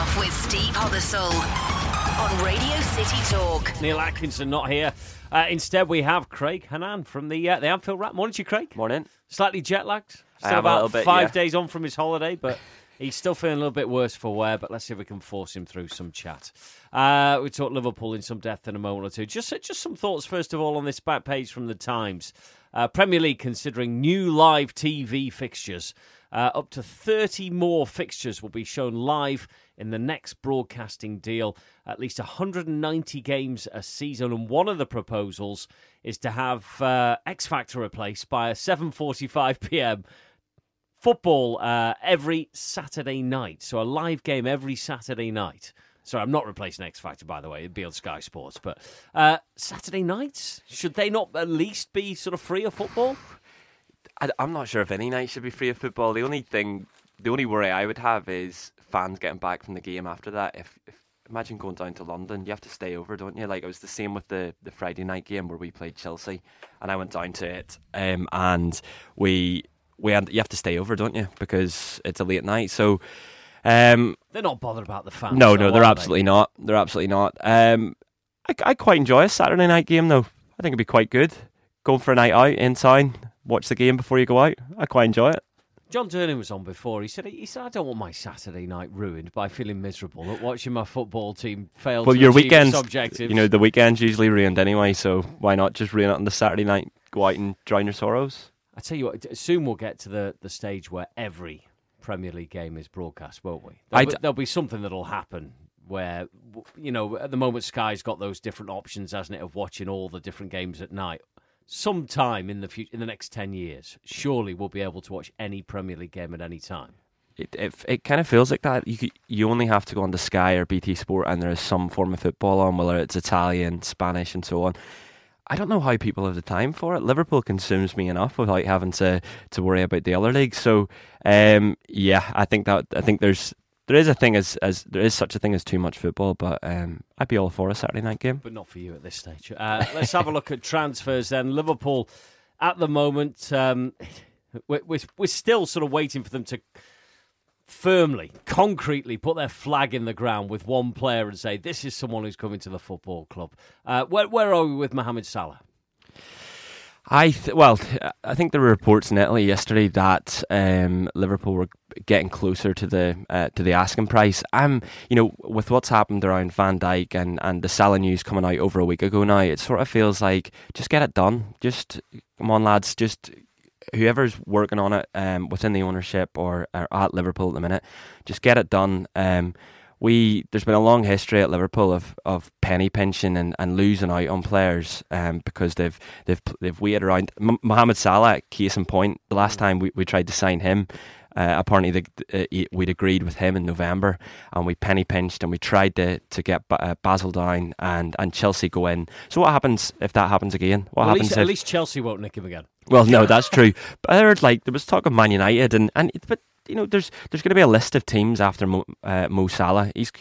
Stuff with Steve Huddersall on Radio City Talk. Neil Atkinson not here. Instead, we have Craig Hannan from the Anfield Wrap. Morning to you, Craig. Morning. Slightly jet-lagged. I Still am a about little bit, 5 days on from his holiday, but he's still feeling a little bit worse for wear. But let's see if we can force him through some chat. We talk Liverpool in some depth in a moment or two. Just some thoughts, first of all, on this back page from the Times. Premier League considering new live TV fixtures. Up to 30 more fixtures will be shown live in the next broadcasting deal. At least 190 games a season. And one of the proposals is to have X Factor replaced by a 7:45pm football every Saturday night. So a live game every Saturday night. Sorry, I'm not replacing X Factor, by the way. It'd be on Sky Sports. But Saturday nights, should they not at least be sort of free of football? I'm not sure if any night should be free of football. The only worry I would have is fans getting back from the game after that. If imagine going down to London, you have to stay over, don't you? Like, it was the same with the Friday night game where we played Chelsea, and I went down to it, and you have to stay over, don't you? Because it's a late night. So they're not bothered about the fans. No, they're absolutely not. They're absolutely not. I quite enjoy a Saturday night game though. I think it'd be quite good. Going for a night out in town, watch the game before you go out. I quite enjoy it. John Durnin was on before. He said, I don't want my Saturday night ruined by feeling miserable at watching my football team fail to achieve its objectives. You know, the weekend's usually ruined anyway, so why not just ruin it on the Saturday night, go out and drown your sorrows? I tell you what, soon we'll get to the stage where every Premier League game is broadcast, won't we? There'll be something that'll happen where, you know, at the moment Sky's got those different options, hasn't it, of watching all the different games at night. Sometime in the next 10 years, surely we'll be able to watch any Premier League game at any time. It kind of feels like that. You only have to go on to Sky or BT Sport and there is some form of football on, whether it's Italian, Spanish and so on. I don't know how people have the time for it. Liverpool consumes me enough without having to worry about the other leagues. So I think there is such a thing as too much football, but I'd be all for a Saturday night game. But not for you at this stage. Let's have a look at transfers then. Liverpool, at the moment, we're still sort of waiting for them to firmly, concretely put their flag in the ground with one player and say, this is someone who's coming to the football club. Where are we with Mohamed Salah? I think there were reports in Italy yesterday that Liverpool were getting closer to the asking price. With what's happened around Van Dijk and the Salah news coming out over a week ago now, it sort of feels like just get it done. Just come on, lads. Just whoever's working on it within the ownership or at Liverpool at the minute, just get it done. There's been a long history at Liverpool of penny pinching and losing out on players because they've waited around. Mohamed Salah, case in point, the last time we tried to sign him, apparently we'd agreed with him in November and we penny pinched and we tried to get Basel down and Chelsea go in. So what happens if that happens again? At least Chelsea won't nick him again. Well, no, that's true. But I heard there was talk of Man United but you know, there's going to be a list of teams after Mo Salah. He's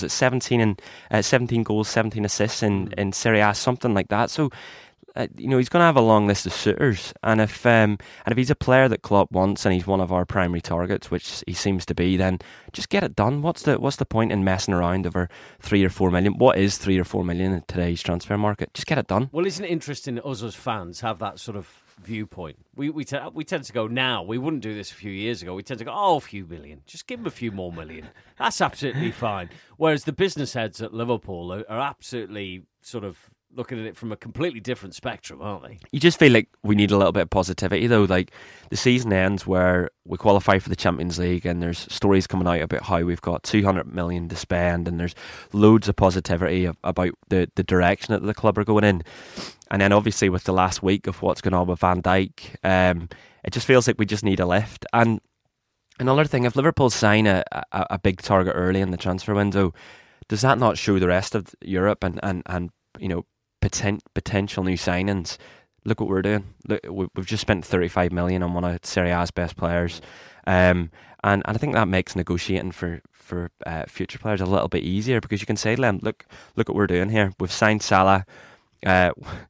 17 goals, 17 assists in Serie A, something like that. So, he's going to have a long list of suitors. And if he's a player that Klopp wants and he's one of our primary targets, which he seems to be, then just get it done. What's the point in messing around over 3 or 4 million? What is 3 or 4 million in today's transfer market? Just get it done. Well, isn't it interesting that us as fans have that sort of viewpoint? We tend to go now. We wouldn't do this a few years ago. We tend to go, a few million. Just give them a few more million. That's absolutely fine. Whereas the business heads at Liverpool are absolutely sort of looking at it from a completely different spectrum, aren't they? You just feel like we need a little bit of positivity, though. Like, the season ends where we qualify for the Champions League and there's stories coming out about how we've got 200 million to spend and there's loads of positivity about the direction that the club are going in. And then obviously with the last week of what's going on with Van Dijk, it just feels like we just need a lift. And another thing, if Liverpool sign a big target early in the transfer window, does that not show the rest of Europe and you know, potential new signings? Look what we're doing. Look, we've just spent 35 million on one of Serie A's best players, and I think that makes negotiating for future players a little bit easier, because you can say to them, look what we're doing here. We've signed Salah.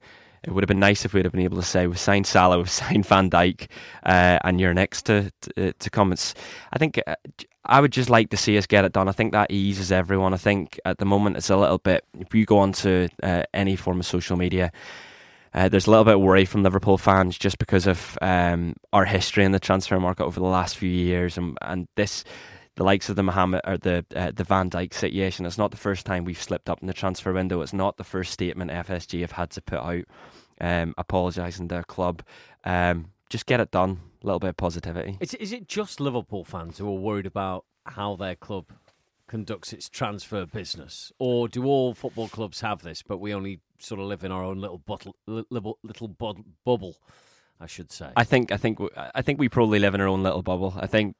it would have been nice if we would have been able to say we've signed Salah, we've signed Van Dijk, and you're next to come. I think I would just like to see us get it done. I think that eases everyone. I think at the moment it's a little bit, if you go onto any form of social media, there's a little bit of worry from Liverpool fans just because of our history in the transfer market over the last few years, and this, the likes of the Mohamed or the Van Dijk situation. It's not the first time we've slipped up in the transfer window. It's not the first statement FSG have had to put out apologising to their club. Just get it done. A little bit of positivity. Is it just Liverpool fans who are worried about how their club conducts its transfer business, or do all football clubs have this? But we only sort of live in our own little bubble, I should say. I think we probably live in our own little bubble. I think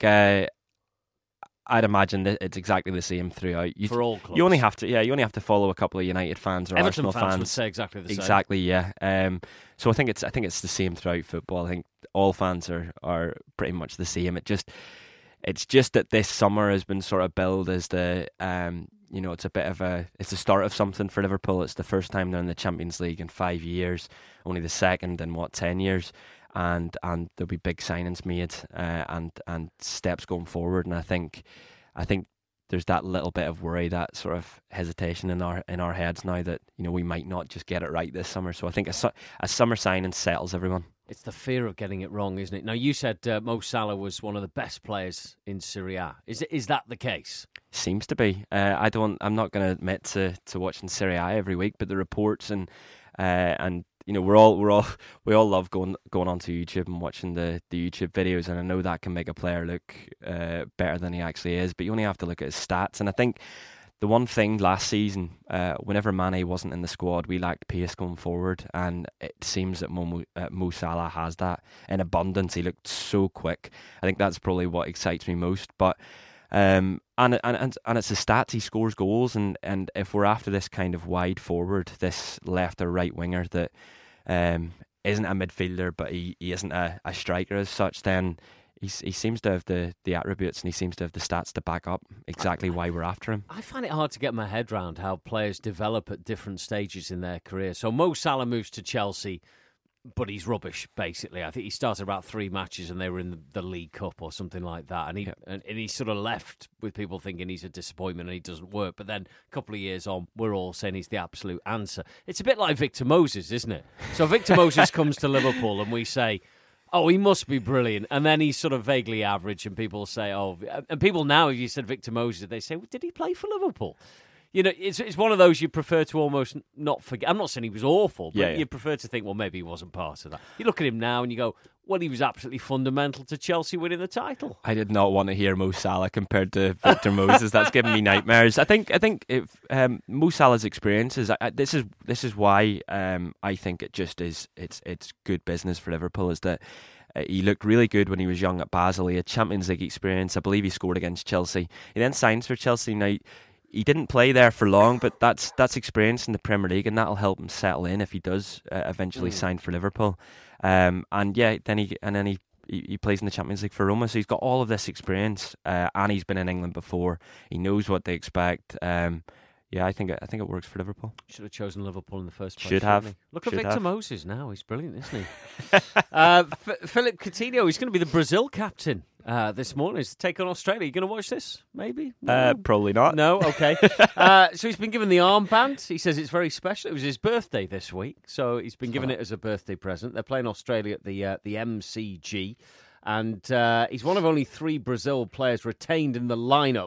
I'd imagine that it's exactly the same throughout. For all clubs, you only have to follow a couple of United fans or Everton Arsenal fans. Would say exactly the same. Exactly, yeah. So I think it's the same throughout football. I think all fans are pretty much the same. It's just that this summer has been sort of billed as the it's a bit of it's the start of something for Liverpool. It's the first time they're in the Champions League in 5 years, only the second in 10 years, and there'll be big signings made and steps going forward. And I think there's that little bit of worry, that sort of hesitation in our heads now that we might not just get it right this summer. So I think a summer signing settles everyone. It's the fear of getting it wrong, isn't it? Now, you said Mo Salah was one of the best players in Serie A. Is that the case? Seems to be. I'm not going to admit to watching Serie A every week, but the reports and we all love going onto YouTube and watching the YouTube videos, and I know that can make a player look better than he actually is. But you only have to look at his stats, and I think the one thing last season, whenever Mane wasn't in the squad, we lacked pace going forward, and it seems that Mo Salah has that in abundance. He looked so quick. I think that's probably what excites me most. But and it's the stats. He scores goals, and if we're after this kind of wide forward, this left or right winger that isn't a midfielder, but he isn't a striker as such, then he seems to have the attributes, and he seems to have the stats to back up exactly why we're after him. I find it hard to get my head around how players develop at different stages in their career. So Mo Salah moves to Chelsea, but he's rubbish, basically. I think he started about 3 matches and they were in the League Cup or something like that. And he sort of left with people thinking he's a disappointment and he doesn't work. But then a couple of years on, we're all saying he's the absolute answer. It's a bit like Victor Moses, isn't it? So Victor Moses comes to Liverpool and we say, oh, he must be brilliant. And then he's sort of vaguely average, and people say, oh, and people now, if you said Victor Moses, they say, well, did he play for Liverpool? It's one of those you prefer to almost not forget. I'm not saying he was awful, but you prefer to think, well, maybe he wasn't part of that. You look at him now and you go, well, he was absolutely fundamental to Chelsea winning the title. I did not want to hear Mo Salah compared to Victor Moses. That's giving me nightmares. I think if Mo Salah's experiences, this is why I think it just is. It's good business for Liverpool. Is that he looked really good when he was young at Basel. He had Champions League experience. I believe he scored against Chelsea. He then signs for Chelsea. Now, he didn't play there for long, but that's experience in the Premier League, and that'll help him settle in if he does eventually sign for Liverpool. Then he plays in the Champions League for Roma, so he's got all of this experience, and he's been in England before. He knows what they expect. I think it works for Liverpool. Should have chosen Liverpool in the first place. Should have. Look at Victor Moses now. He's brilliant, isn't he? Philip Coutinho, he's going to be the Brazil captain this morning. He's to take on Australia. You going to watch this? Maybe? No? Probably not. No? Okay. So he's been given the armband. He says it's very special. It was his birthday this week, so he's been given it as a birthday present. They're playing Australia at the MCG, and he's one of only 3 Brazil players retained in the lineup,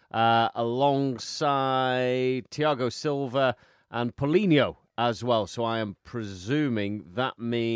alongside Thiago Silva and Paulinho as well. So I am presuming that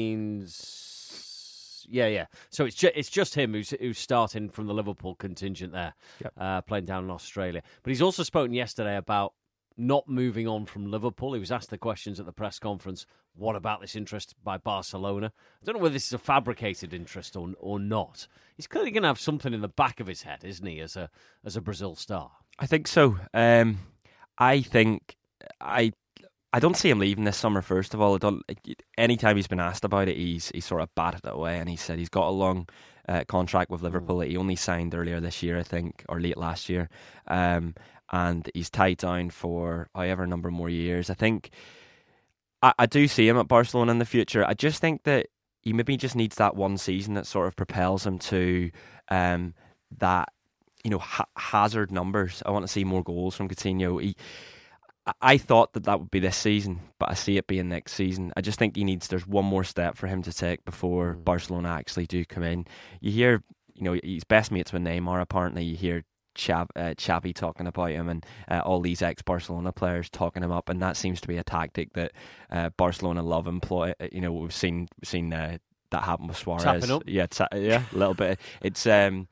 means, So it's just him who's starting from the Liverpool contingent there, playing down in Australia. But he's also spoken yesterday about not moving on from Liverpool. He was asked the questions at the press conference, what about this interest by Barcelona? I don't know whether this is a fabricated interest or not. He's clearly going to have something in the back of his head, isn't he, as a Brazil star? I think so. I don't see him leaving this summer, first of all. Anytime he's been asked about it, he's sort of batted it away, and he said he's got a long contract with Liverpool that he only signed earlier this year, I think, or late last year. And he's tied down for however number more years. I think I do see him at Barcelona in the future. I just think that he maybe just needs that one season that sort of propels him to that, hazard numbers. I want to see more goals from Coutinho. I thought that would be this season, but I see it being next season. I just think there's one more step for him to take before Barcelona actually do come in. You hear, he's best mates with Neymar, apparently. You hear Xavi talking about him, and all these ex-Barcelona players talking him up, and that seems to be a tactic that Barcelona love employ. We've seen that happen with Suarez. Tapping up. Yeah, a little bit. It's and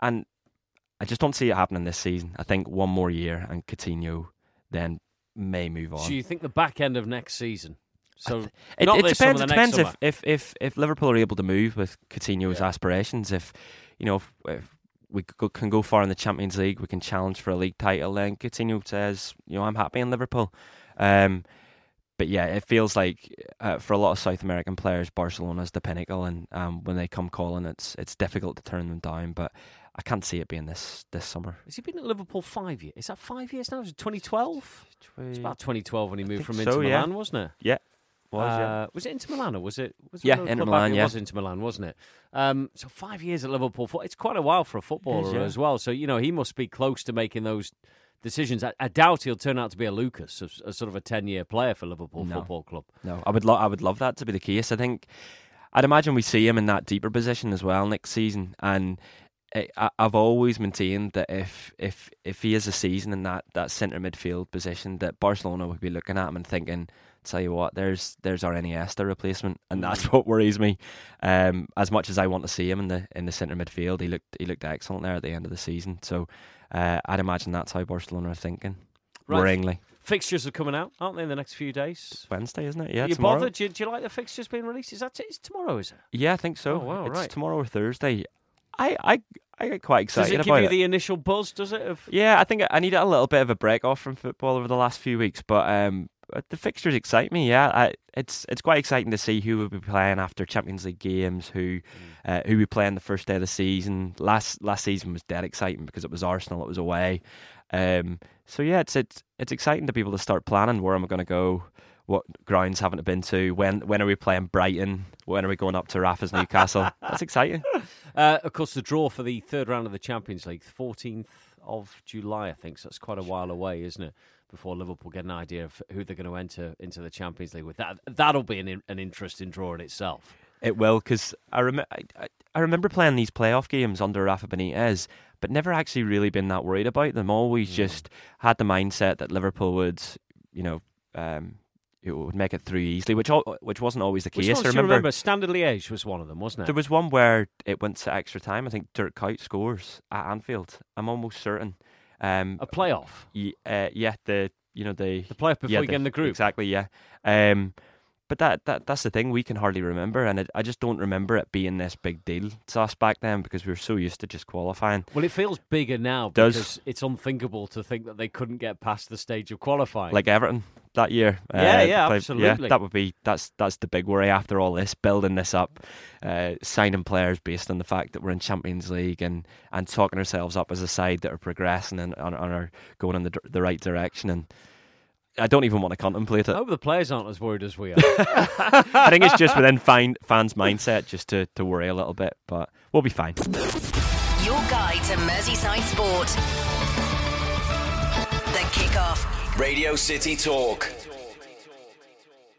I just don't see it happening this season. I think one more year and Coutinho then may move on. So you think the back end of next season? So it depends. It depends if Liverpool are able to move with Coutinho's aspirations. If we can go far in the Champions League, we can challenge for a league title. Then Coutinho says, I'm happy in Liverpool. But yeah, it feels like for a lot of South American players, Barcelona's the pinnacle, and when they come calling, it's difficult to turn them down. But I can't see it being this summer. Has he been at Liverpool 5 years? Is that 5 years now? Is it 2012? It's about 2012 when he moved from Inter Milan, wasn't it? Yeah. Was it Inter Milan or was it? Inter Milan. It was Inter Milan, wasn't it? So 5 years at Liverpool. It's quite a while for a footballer as well. So he must be close to making those decisions. I doubt he'll turn out to be a Lucas, a sort of a 10-year player for Liverpool Football Club. No, I would love that to be the case. I'd imagine we see him in that deeper position as well next season, and I've always maintained that if he has a season in that centre midfield position, that Barcelona would be looking at him and thinking, tell you what, there's our Iniesta replacement, and that's what worries me. As much as I want to see him in the centre midfield, he looked excellent there at the end of the season. So I'd imagine that's how Barcelona are thinking. Right. Worryingly. Fixtures are coming out, aren't they, in the next few days? Wednesday, isn't it? Yeah, you tomorrow. Bothered? Do you like the fixtures being released? It's tomorrow, is it? Yeah, I think so. Oh, wow, it's right. tomorrow or Thursday. I get quite excited about it. Does it give you the initial buzz, does it? Yeah, I think I needed a little bit of a break off from football over the last few weeks, but the fixtures excite me. Yeah, it's quite exciting to see who will be playing after Champions League games, who we play on the first day of the season. Last season was dead exciting because it was Arsenal, it was away. So yeah, it's exciting to be able to start planning where am I going to go, what grounds haven't been to, when are we playing Brighton, when are we going up to Rafa's Newcastle. That's exciting. Of course, the draw for the third round of the Champions League, 14th of July, I think, so that's quite a while away, isn't it, before Liverpool get an idea of who they're going to enter into the Champions League with. That'll be an interesting draw in itself. It will, because I remember playing these playoff games under Rafa Benitez, but never actually really been that worried about them. Always just had the mindset that Liverpool would, it would make it through easily, which wasn't always the case. I remember Standard Liège was one of them, wasn't it? There was one where it went to extra time. I think Dirk Kuyt scores at Anfield. I'm almost certain. A playoff. The playoff before you get in the group. Exactly. Yeah. But that's the thing, we can hardly remember, and I just don't remember it being this big deal to us back then because we were so used to just qualifying. Well, it feels bigger now because it's unthinkable to think that they couldn't get past the stage of qualifying. Like Everton that year. Absolutely. Yeah, that's the big worry after all this, building this up, signing players based on the fact that we're in Champions League and talking ourselves up as a side that are progressing and are going in the right direction. And I don't even want to contemplate it. I hope the players aren't as worried as we are. I think it's just within fans' mindset just to worry a little bit, but we'll be fine. Your guide to Merseyside sport. The Kickoff. Radio City Talk.